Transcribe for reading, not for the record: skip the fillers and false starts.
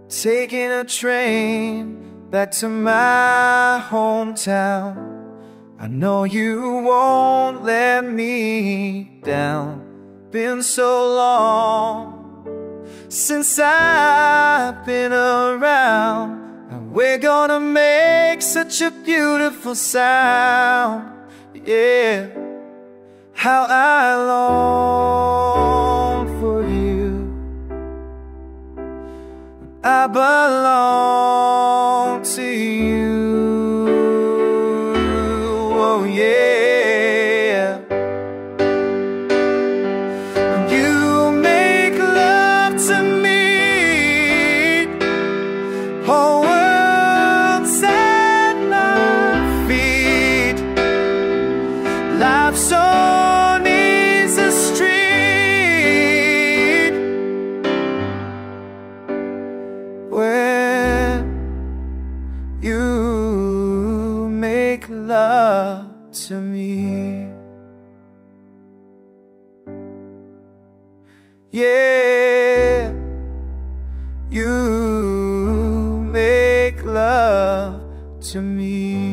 taking a train back to my hometown. I know you won't let me down. Been so long since I've been around, and we're gonna make such a beautiful sound. Yeah, how I long for you. I belong to you. Oh yeah. You make love to me, whole world's at my feet. Life's on easy street, where you make love to me. Yeah, you make love to me.